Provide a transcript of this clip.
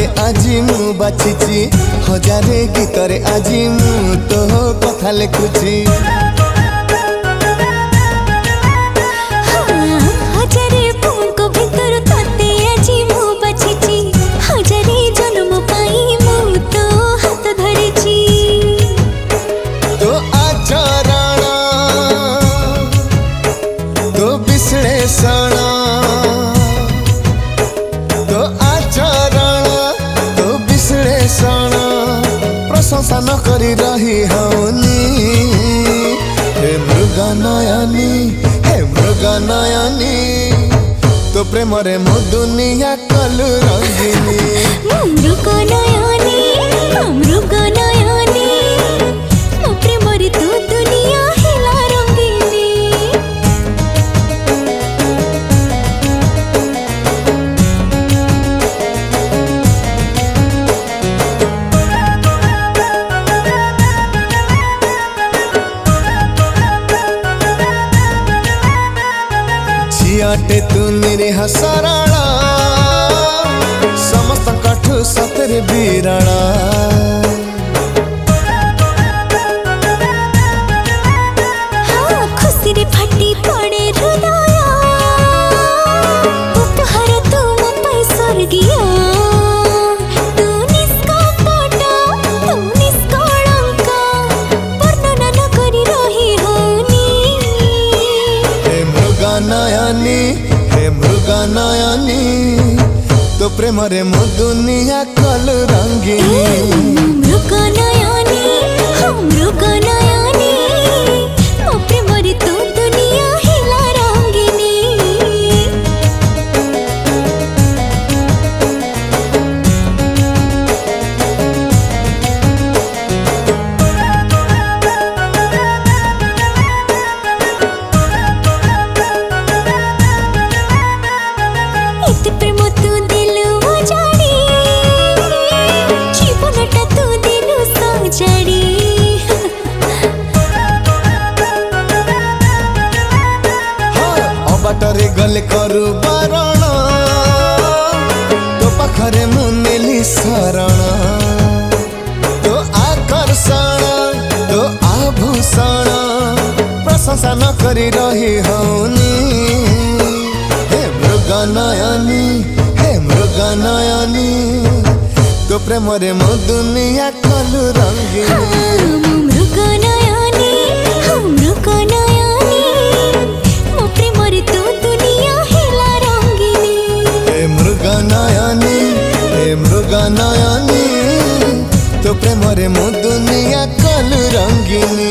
रे आजी मु बाछिची हजारे गीतरे आजी मु तो कथा लिखुची हजारे पुंको भितर तते आजी मु बाछिची हजारे जन्म पाई मु तो हाथ धरिची तो आचरण तो विश्लेषण तो आचरण तो विश्लेषण प्रशंसा न करी रही हौनी हे मृगनयनी तो प्रेम रे मो दुनिया कलु रंगिनी मृगनयनी मो प्रेम रे तू दुनिया हिला रंगिनी झियाटे तू निरीह सरल समस्त कठु सतरे बीराणा खुशी रे फाटी पड़े हृदय उपहार तू मो पाई स्वर्गीय तू निष्कपट तू निष्कलंक वर्णना न करी रही होनी हे मृगनयनी तो प्रेम रे मो दुनिया कलु रंगिनी मृगनयनी मो प्रेम रे तू दुनिया हिला रंगिनी एते प्रेम तू दिलु जानी जीवनटा तू दिलु सजाड़ी अबाटरे गले करू बारण तो पाखरे मु नेली शरण तो आकर्षण तो आभूषण प्रशंसा न करी रही हौनी हे मृगनयनी तो प्रेम रे मो दुनिया कलु रंगिनी मृगनयनी मो प्रेम रे तू दुनिया हिला रंगिनी हे मृगनयनी तो प्रेम रे मो दुनिया कलु रंगिनी।